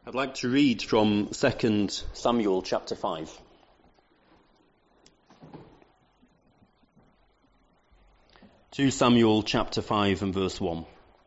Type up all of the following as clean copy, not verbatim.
I'd like to read from 2 Samuel chapter 5. Two Samuel chapter 5 and verse 1.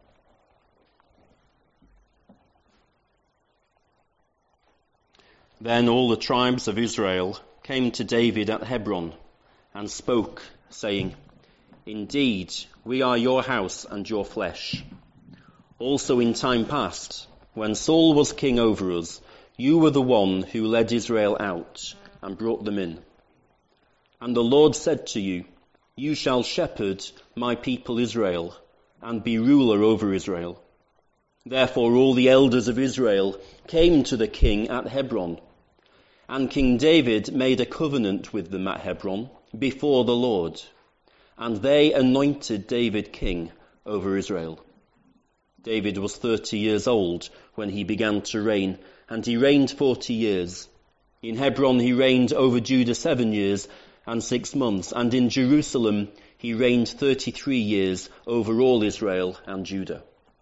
Then all the tribes of Israel came to David at Hebron and spoke, saying, "Indeed, we are your house and your flesh. Also in time past, when Saul was king over us, you were the one who led Israel out and brought them in. And the Lord said to you, you shall shepherd my people Israel and be ruler over Israel. Therefore all the elders of Israel came to the king at Hebron. And King David made a covenant with them at Hebron before the Lord. And they anointed David king over Israel. David was 30 years old when he began to reign, and he reigned 40 years. In Hebron he reigned over Judah 7 years and 6 months, and in Jerusalem he reigned 33 years over all Israel and Judah.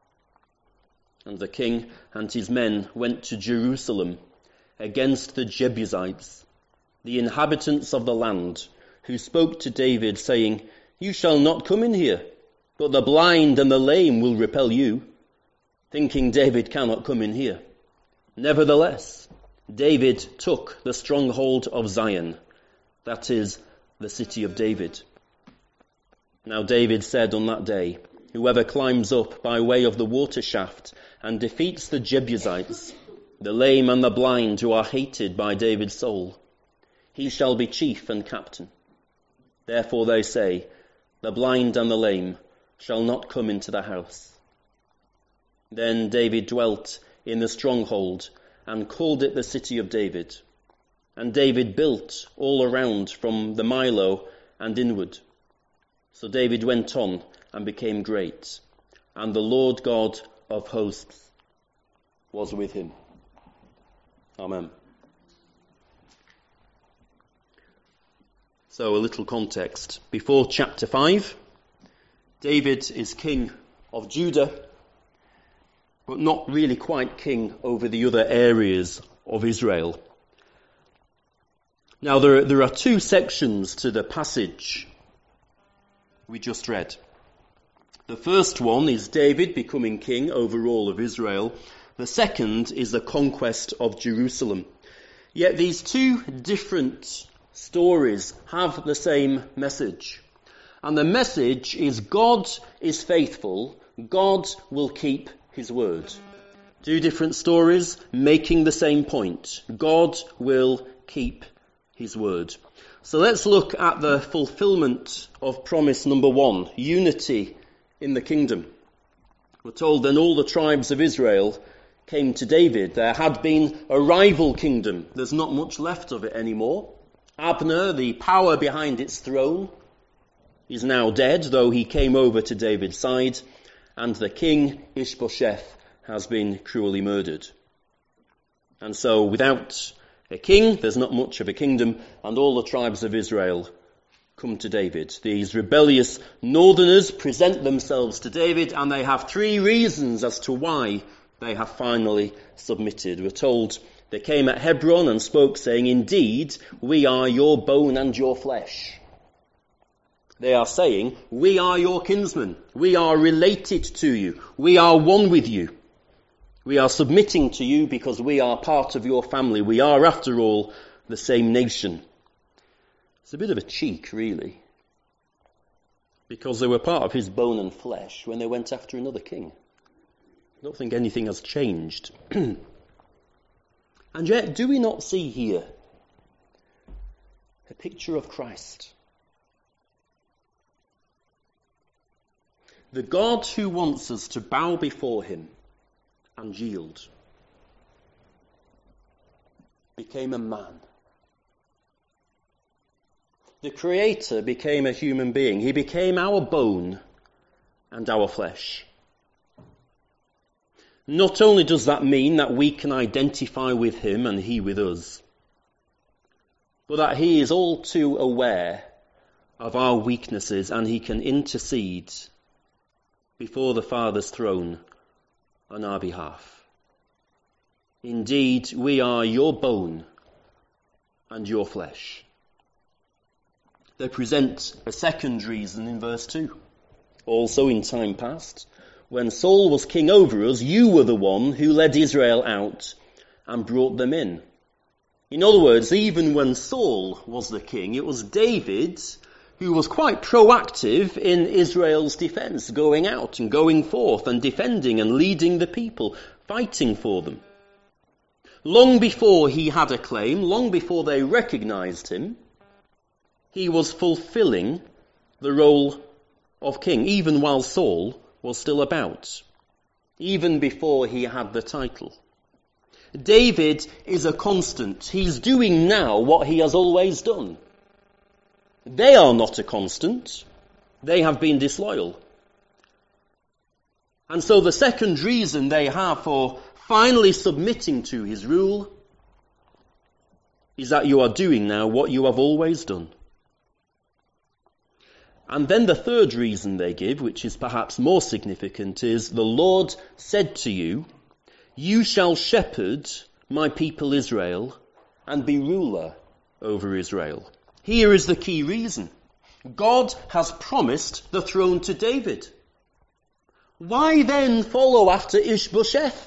And the king and his men went to Jerusalem against the Jebusites, the inhabitants of the land, who spoke to David, saying, you shall not come in here, but the blind and the lame will repel you, thinking David cannot come in here. Nevertheless, David took the stronghold of Zion, that is, the city of David. Now David said on that day, whoever climbs up by way of the water shaft and defeats the Jebusites, the lame and the blind who are hated by David's soul, he shall be chief and captain. Therefore they say, the blind and the lame shall not come into the house. Then David dwelt in the stronghold and called it the city of David. And David built all around from the Milo and inward. So David went on and became great, and the Lord God of hosts was with him. Amen. So a little context. Before chapter 5, David is king of Judah, but not really quite king over the other areas of Israel. Now there are two sections to the passage we just read. The first one is David becoming king over all of Israel. The second is the conquest of Jerusalem. Yet these two different stories have the same message. And the message is God is faithful, God will keep his word. Two different stories making the same point. God will keep his word. So let's look at the fulfillment of promise number 1, unity in the kingdom. We're told then all the tribes of Israel came to David. There had been a rival kingdom. There's not much left of it anymore. Abner, the power behind its throne, is now dead, though he came over to David's side, and the king Ishbosheth has been cruelly murdered. And so without a king, there's not much of a kingdom, and all the tribes of Israel come to David. These rebellious northerners present themselves to David, and they have 3 reasons as to why they have finally submitted. We're told they came at Hebron and spoke, saying, indeed, we are your bone and your flesh. They are saying, we are your kinsmen. We are related to you. We are one with you. We are submitting to you because we are part of your family. We are, after all, the same nation. It's a bit of a cheek, really, because they were part of his bone and flesh when they went after another king. I don't think anything has changed. And yet, do we not see here a picture of Christ? The God who wants us to bow before him and yield became a man. The Creator became a human being. He became our bone and our flesh. Not only does that mean that we can identify with him and he with us, but that he is all too aware of our weaknesses and he can intercede before the Father's throne on our behalf. Indeed, we are your bone and your flesh. They present a second reason in verse 2. Also in time past, when Saul was king over us, you were the one who led Israel out and brought them in. In other words, even when Saul was the king, it was David who was quite proactive in Israel's defense, going out and going forth and defending and leading the people, fighting for them. Long before he had a claim, long before they recognized him, he was fulfilling the role of king, even while Saul was still about, even before he had the title. David is a constant. He's doing now what he has always done. They are not a constant. They have been disloyal. And so the second reason they have for finally submitting to his rule is that you are doing now what you have always done. And then the third reason they give, which is perhaps more significant, is the Lord said to you, you shall shepherd my people Israel and be ruler over Israel. Here is the key reason. God has promised the throne to David. Why then follow after Ishbosheth?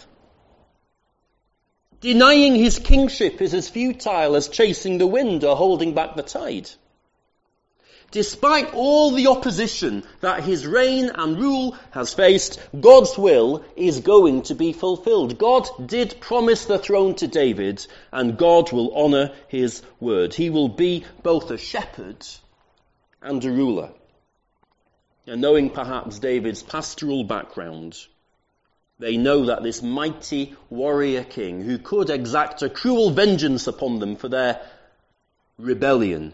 Denying his kingship is as futile as chasing the wind or holding back the tide. Despite all the opposition that his reign and rule has faced, God's will is going to be fulfilled. God did promise the throne to David, and God will honour his word. He will be both a shepherd and a ruler. And knowing perhaps David's pastoral background, they know that this mighty warrior king, who could exact a cruel vengeance upon them for their rebellion,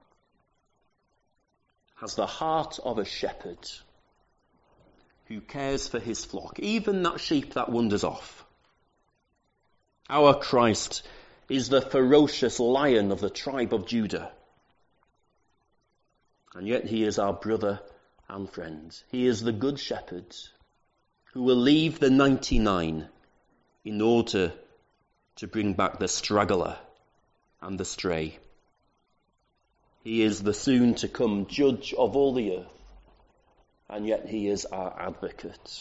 has the heart of a shepherd who cares for his flock, even that sheep that wanders off. Our Christ is the ferocious lion of the tribe of Judah. And yet he is our brother and friend. He is the good shepherd who will leave the 99 in order to bring back the straggler and the stray. He is the soon-to-come judge of all the earth, and yet he is our advocate.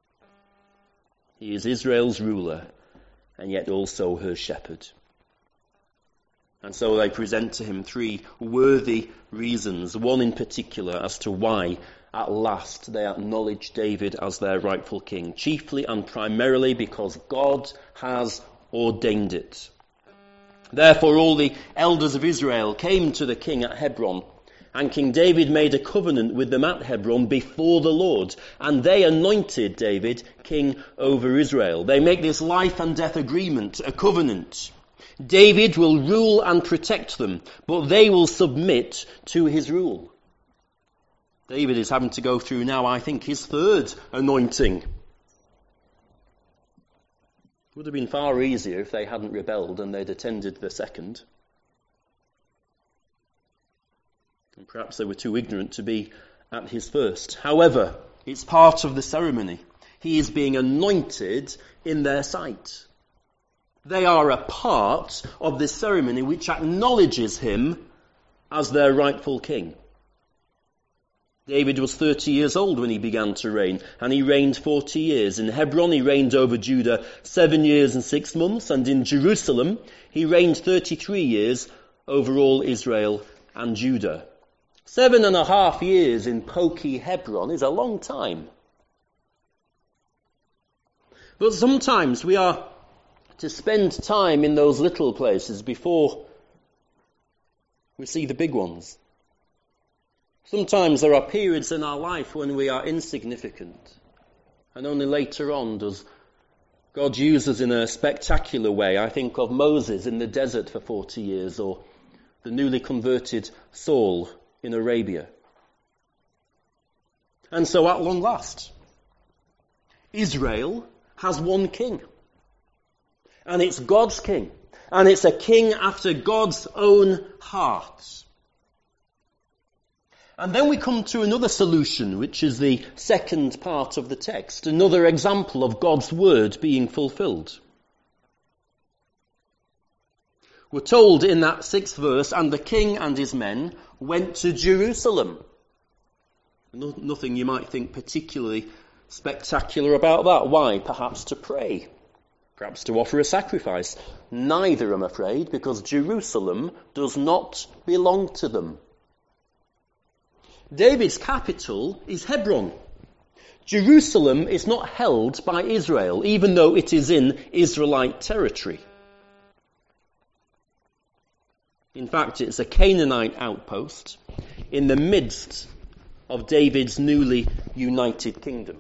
He is Israel's ruler, and yet also her shepherd. And so they present to him three worthy reasons, one in particular as to why at last they acknowledge David as their rightful king, chiefly and primarily because God has ordained it. Therefore all the elders of Israel came to the king at Hebron, and King David made a covenant with them at Hebron before the Lord, and they anointed David king over Israel. They make this life and death agreement, a covenant. David will rule and protect them, but they will submit to his rule. David is having to go through now, I think, his third anointing. It would have been far easier if they hadn't rebelled and they'd attended the second. And perhaps they were too ignorant to be at his first. However, it's part of the ceremony. He is being anointed in their sight. They are a part of this ceremony which acknowledges him as their rightful king. David was 30 years old when he began to reign, and he reigned 40 years. In Hebron he reigned over Judah 7 years and 6 months, and in Jerusalem he reigned 33 years over all Israel and Judah. 7.5 years in poky Hebron is a long time. But sometimes we are to spend time in those little places before we see the big ones. Sometimes there are periods in our life when we are insignificant, and only later on does God use us in a spectacular way. I think of Moses in the desert for 40 years, or the newly converted Saul in Arabia. And so at long last, Israel has one king. And it's God's king. And it's a king after God's own heart. And then we come to another solution, which is the second part of the text, another example of God's word being fulfilled. We're told in that 6th verse, and the king and his men went to Jerusalem. Nothing you might think particularly spectacular about that. Why? Perhaps to pray. Perhaps to offer a sacrifice. Neither, I'm afraid, because Jerusalem does not belong to them. David's capital is Hebron. Jerusalem is not held by Israel, even though it is in Israelite territory. In fact, it's a Canaanite outpost in the midst of David's newly united kingdom.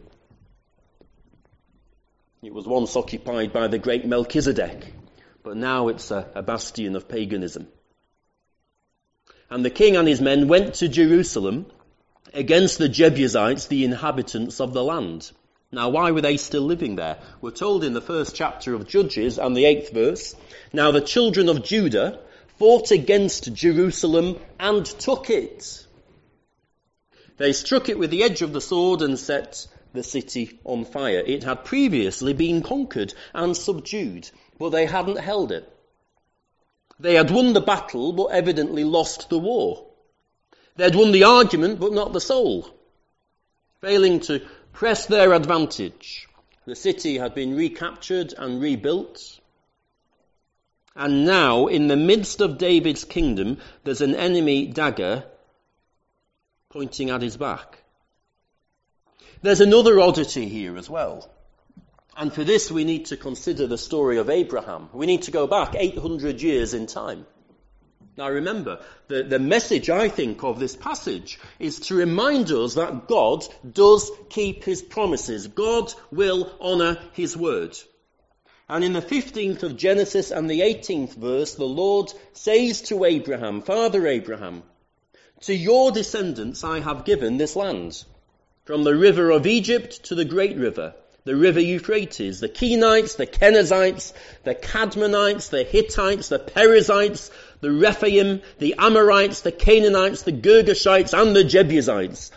It was once occupied by the great Melchizedek, but now it's a bastion of paganism. And the king and his men went to Jerusalem against the Jebusites, the inhabitants of the land. Now, why were they still living there? We're told in the 1st chapter of Judges and the 8th verse, now the children of Judah fought against Jerusalem and took it. They struck it with the edge of the sword and set the city on fire. It had previously been conquered and subdued, but they hadn't held it. They had won the battle, but evidently lost the war. They had won the argument, but not the soul. Failing to press their advantage, the city had been recaptured and rebuilt. And now, in the midst of David's kingdom, there's an enemy dagger pointing at his back. There's another oddity here as well. And for this we need to consider the story of Abraham. We need to go back 800 years in time. Now remember, the message, I think, of this passage is to remind us that God does keep his promises. God will honour his word. And in the 15th of Genesis and the 18th verse, the Lord says to Abraham, Father Abraham, to your descendants I have given this land, from the river of Egypt to the great river, the river Euphrates, the Kenites, the Kenizzites, the Cadmonites, the Hittites, the Perizzites, the Rephaim, the Amorites, the Canaanites, the Girgashites, and the Jebusites.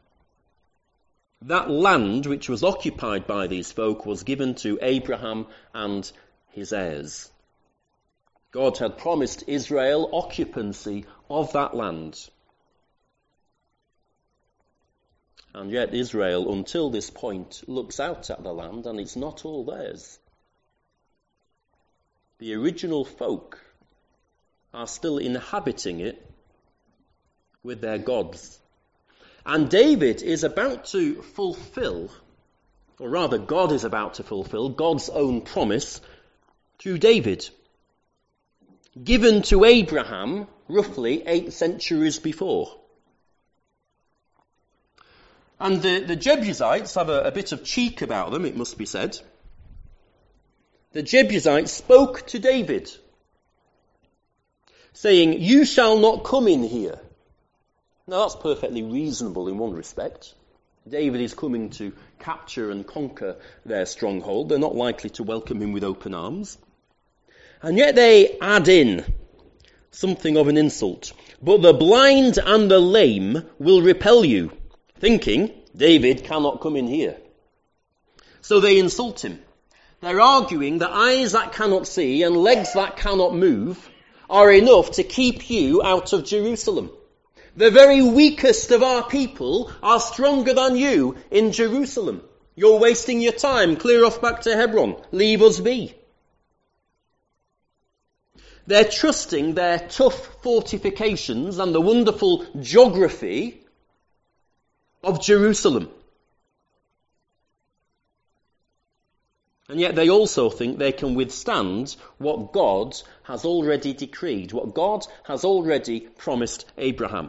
That land which was occupied by these folk was given to Abraham and his heirs. God had promised Israel occupancy of that land. And yet Israel, until this point, looks out at the land and it's not all theirs. The original folk are still inhabiting it with their gods. And David is about to fulfill, or rather God is about to fulfill, God's own promise to David, given to Abraham roughly 8 centuries before. And the Jebusites have a bit of cheek about them, it must be said. The Jebusites spoke to David, saying, you shall not come in here. Now that's perfectly reasonable in one respect. David is coming to capture and conquer their stronghold. They're not likely to welcome him with open arms. And yet they add in something of an insult. But the blind and the lame will repel you, thinking, David cannot come in here. So they insult him. They're arguing that eyes that cannot see and legs that cannot move are enough to keep you out of Jerusalem. The very weakest of our people are stronger than you in Jerusalem. You're wasting your time. Clear off back to Hebron. Leave us be. They're trusting their tough fortifications and the wonderful geography of Jerusalem. And yet they also think they can withstand what God has already decreed, what God has already promised Abraham.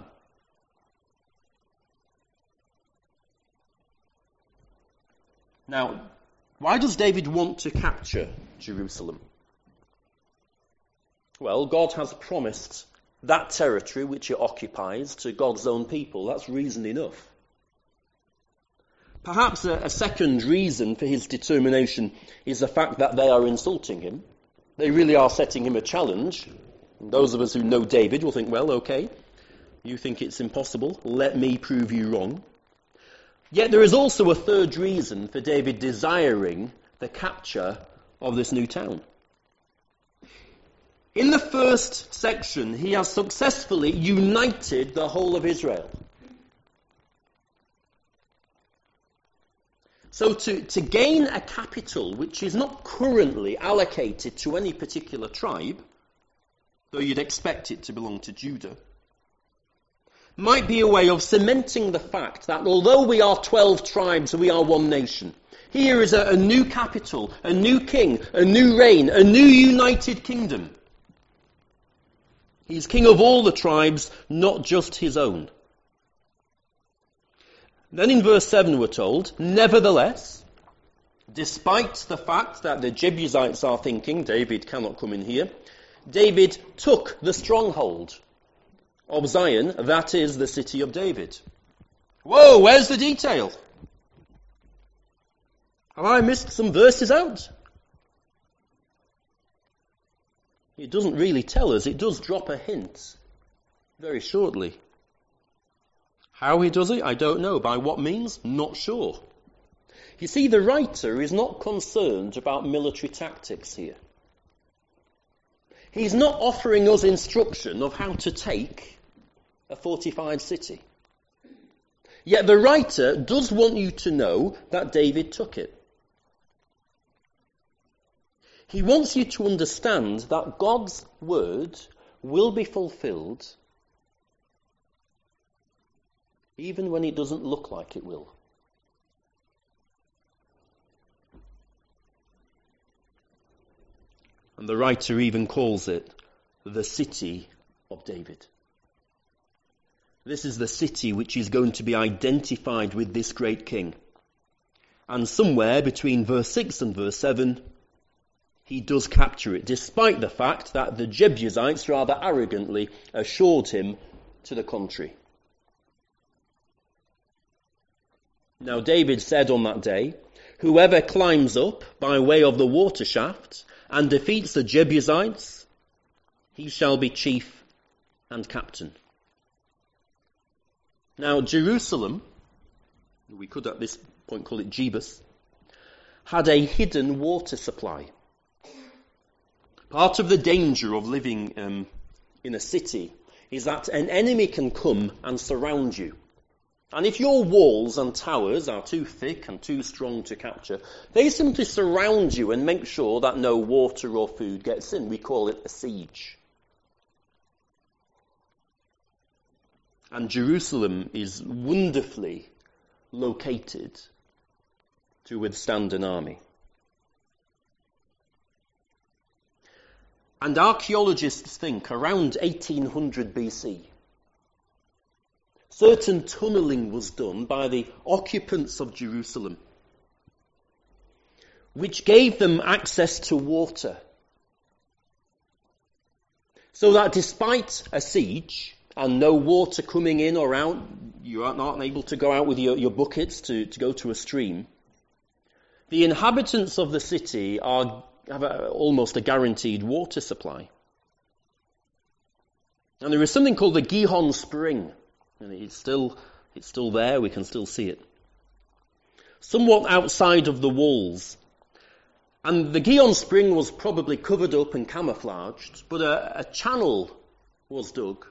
Now, why does David want to capture Jerusalem? Well, God has promised that territory which it occupies to God's own people. That's reason enough. Perhaps a second reason for his determination is the fact that they are insulting him. They really are setting him a challenge. And those of us who know David will think, well, okay, you think it's impossible. Let me prove you wrong. Yet there is also a third reason for David desiring the capture of this new town. In the first section, he has successfully united the whole of Israel. So to gain a capital which is not currently allocated to any particular tribe, though you'd expect it to belong to Judah, might be a way of cementing the fact that although we are 12 tribes, we are one nation. Here is a new capital, a new king, a new reign, a new united kingdom. He's king of all the tribes, not just his own. Then in verse 7 we're told, nevertheless, despite the fact that the Jebusites are thinking David cannot come in here, David took the stronghold of Zion, that is the city of David. Whoa, where's the detail? Have I missed some verses out? It doesn't really tell us. It does drop a hint very shortly. How he does it, I don't know. By what means? Not sure. You see, the writer is not concerned about military tactics here. He's not offering us instruction of how to take a fortified city. Yet the writer does want you to know that David took it. He wants you to understand that God's word will be fulfilled even when it doesn't look like it will. And the writer even calls it the city of David. This is the city which is going to be identified with this great king. And somewhere between verse 6 and verse 7, he does capture it, despite the fact that the Jebusites rather arrogantly assured him to the contrary. Now David said on that day, whoever climbs up by way of the water shaft and defeats the Jebusites, he shall be chief and captain. Now Jerusalem, we could at this point call it Jebus, had a hidden water supply. Part of the danger of living in a city is that an enemy can come and surround you. And if your walls and towers are too thick and too strong to capture, they simply surround you and make sure that no water or food gets in. We call it a siege. And Jerusalem is wonderfully located to withstand an army. And archaeologists think around 1800 BC, certain tunneling was done by the occupants of Jerusalem, which gave them access to water. So that despite a siege and no water coming in or out, you aren't able to go out with your buckets to go to a stream, the inhabitants of the city have almost a guaranteed water supply. And there is something called the Gihon Spring, and it's still there, we can still see it. Somewhat outside of the walls. And the Gihon Spring was probably covered up and camouflaged, but a channel was dug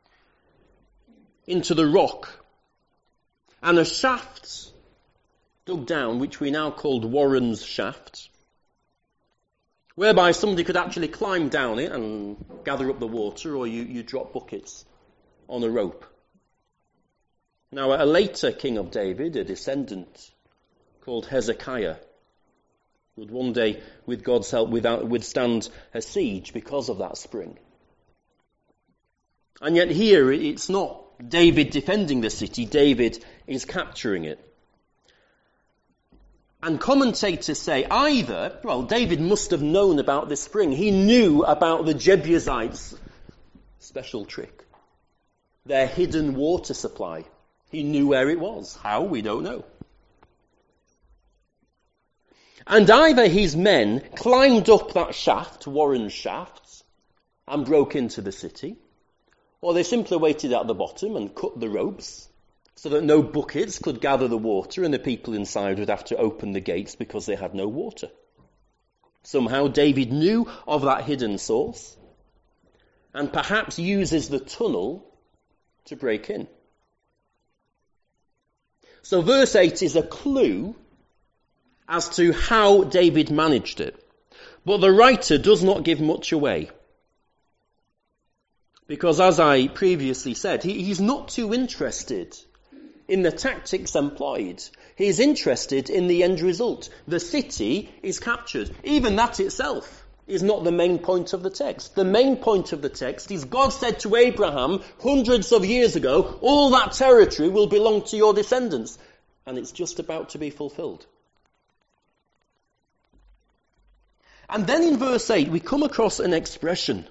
into the rock, and a shaft dug down, which we now called Warren's Shaft, whereby somebody could actually climb down it and gather up the water, or you drop buckets on a rope. Now, a later king of David, a descendant called Hezekiah, would one day, with God's help, withstand a siege because of that spring. And yet here, it's not David defending the city, David is capturing it. And commentators say David must have known about this spring. He knew about the Jebusites' special trick, their hidden water supply. He knew where it was. How? We don't know. And either his men climbed up that shaft, Warren's Shaft, and broke into the city, or they simply waited at the bottom and cut the ropes so that no buckets could gather the water and the people inside would have to open the gates because they had no water. Somehow David knew of that hidden source, and perhaps uses the tunnel to break in. So verse 8 is a clue as to how David managed it. But the writer does not give much away. Because as I previously said, he's not too interested in the tactics employed. He's interested in the end result. The city is captured. Even that itself is not the main point of the text. The main point of the text is God said to Abraham hundreds of years ago, all that territory will belong to your descendants. And it's just about to be fulfilled. And then in verse 8 we come across an expression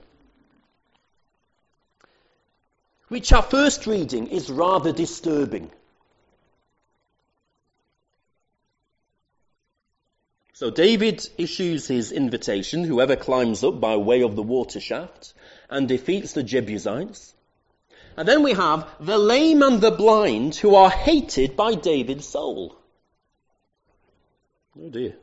which at first reading is rather disturbing. So David issues his invitation, whoever climbs up by way of the water shaft and defeats the Jebusites. And then we have the lame and the blind who are hated by David's soul. Oh dear.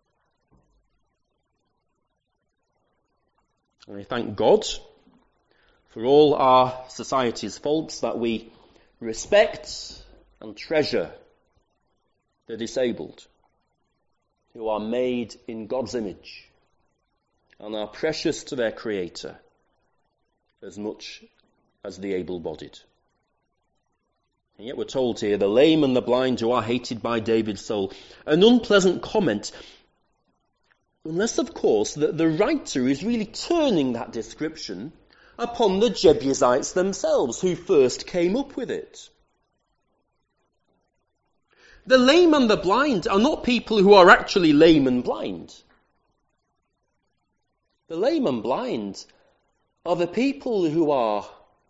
And I thank God for all our society's faults that we respect and treasure the disabled, who are made in God's image and are precious to their Creator as much as the able-bodied. And yet we're told here, the lame and the blind who are hated by David's soul. An unpleasant comment, unless of course that the writer is really turning that description upon the Jebusites themselves who first came up with it. The lame and the blind are not people who are actually lame and blind. The lame and blind are the people who are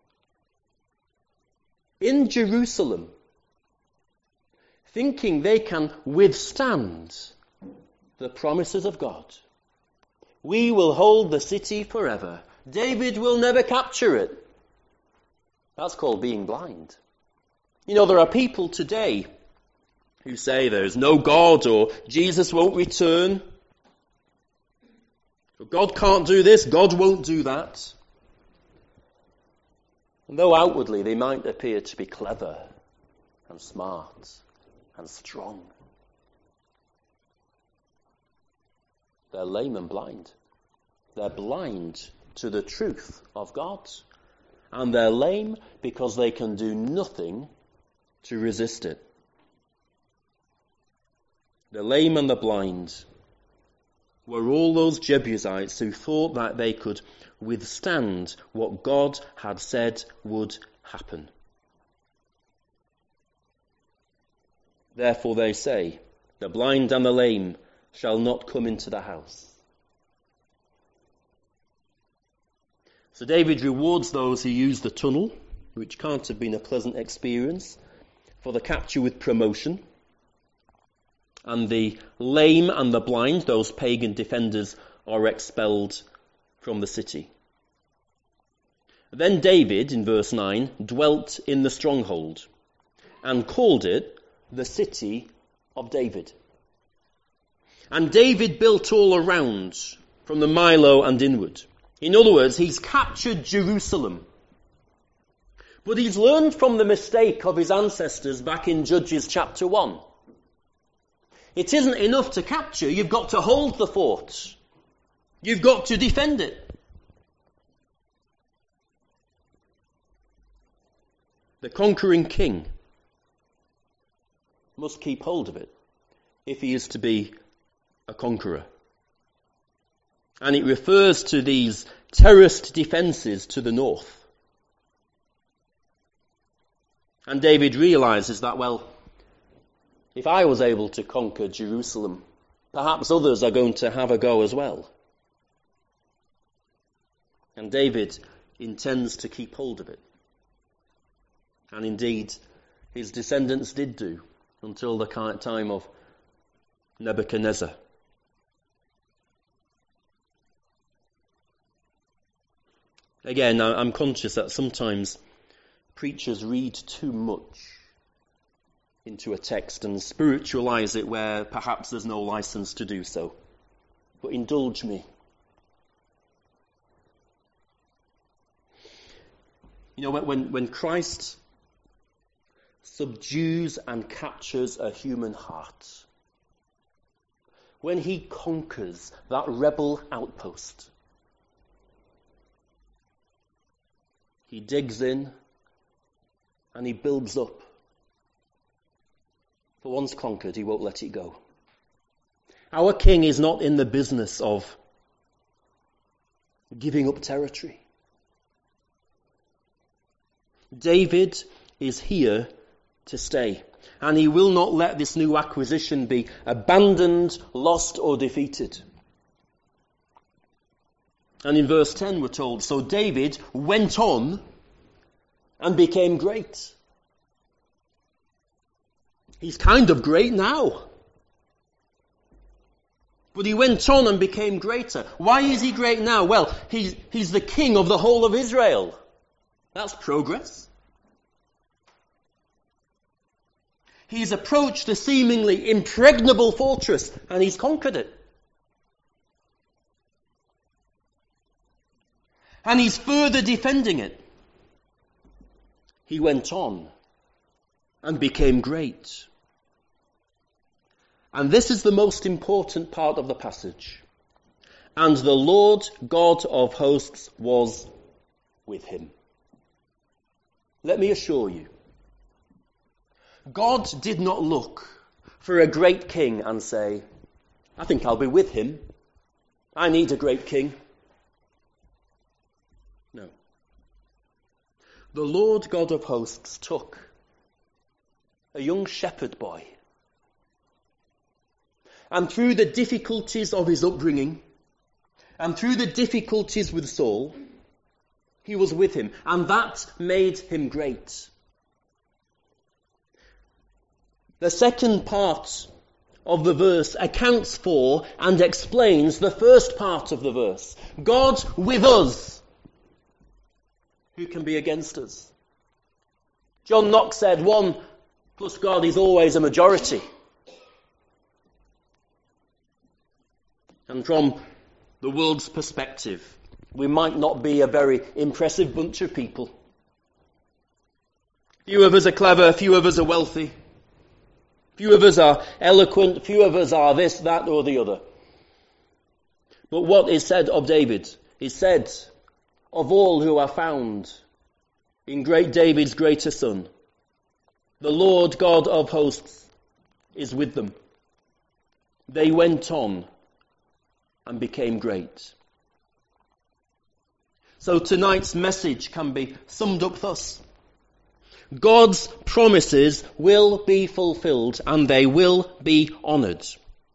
in Jerusalem thinking they can withstand the promises of God. We will hold the city forever. David will never capture it. That's called being blind. You know, there are people today who say there's no God or Jesus won't return. God can't do this, God won't do that. And though outwardly they might appear to be clever and smart and strong, they're lame and blind. They're blind to the truth of God. And they're lame because they can do nothing to resist it. The lame and the blind were all those Jebusites who thought that they could withstand what God had said would happen. Therefore they say, the blind and the lame shall not come into the house. So David rewards those who use the tunnel, which can't have been a pleasant experience, for the capture with promotion. And the lame and the blind, those pagan defenders, are expelled from the city. Then David, in verse 9, dwelt in the stronghold and called it the city of David. And David built all around, from the Milo and inward. In other words, he's captured Jerusalem. But he's learned from the mistake of his ancestors back in Judges chapter 1. It isn't enough to capture, you've got to hold the fort. You've got to defend it. The conquering king must keep hold of it if he is to be a conqueror. And it refers to these terraced defences to the north. And David realises that, well, if I was able to conquer Jerusalem, perhaps others are going to have a go as well. And David intends to keep hold of it. And indeed, his descendants did do until the time of Nebuchadnezzar. Again, I'm conscious that sometimes preachers read too much into a text and spiritualize it where perhaps there's no license to do so. But indulge me. You know, when Christ subdues and captures a human heart, when he conquers that rebel outpost, he digs in and he builds up. For once conquered, he won't let it go. Our King is not in the business of giving up territory. David is here to stay, and he will not let this new acquisition be abandoned, lost, or defeated. And in verse 10 we're told, so David went on and became great. He's kind of great now. But he went on and became greater. Why is he great now? Well, he's the king of the whole of Israel. That's progress. He's approached a seemingly impregnable fortress and he's conquered it. And he's further defending it. He went on and became great. And this is the most important part of the passage. And the Lord God of hosts was with him. Let me assure you, God did not look for a great king and say, I think I'll be with him. I need a great king. No. The Lord God of hosts took a young shepherd boy, and through the difficulties of his upbringing, and through the difficulties with Saul, he was with him, and that made him great. The second part of the verse accounts for and explains the first part of the verse. God with us. Who can be against us? John Knox said 1 plus God is always a majority. And from the world's perspective, we might not be a very impressive bunch of people. Few of us are clever, few of us are wealthy. Few of us are eloquent, few of us are this, that, or the other. But what is said of David is said of all who are found in great David's greater son. The Lord God of hosts is with them. They went on and became great. So tonight's message can be summed up thus. God's promises will be fulfilled and they will be honoured.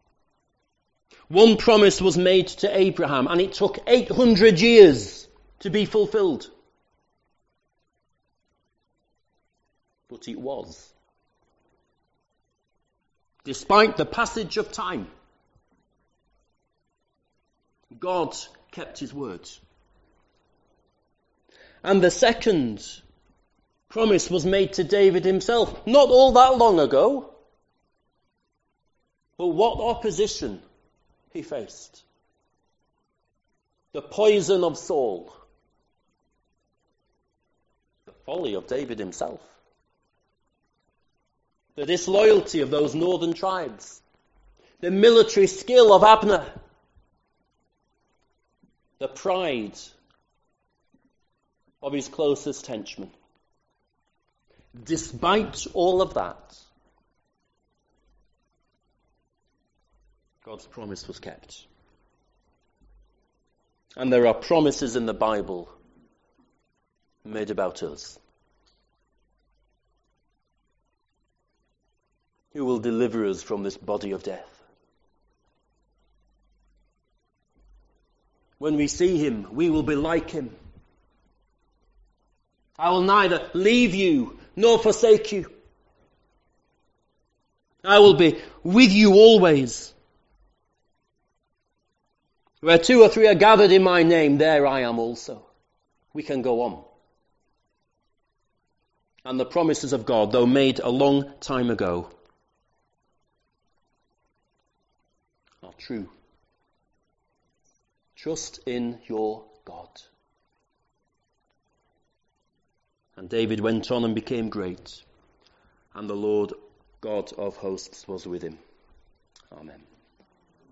One promise was made to Abraham and it took 800 years to be fulfilled. But it was. Despite the passage of time, God kept his word. And the second promise was made to David himself, not all that long ago. But what opposition he faced. The poison of Saul. The folly of David himself. The disloyalty of those northern tribes. The military skill of Abner. The pride of his closest henchmen. Despite all of that, God's promise was kept. And there are promises in the Bible made about us. Who will deliver us from this body of death? When we see him, we will be like him. I will neither leave you nor forsake you. I will be with you always. Where 2 or 3 are gathered in my name, there I am also. We can go on. And the promises of God, though made a long time ago, are true. Trust in your God. And David went on and became great, and the Lord God of hosts was with him. Amen.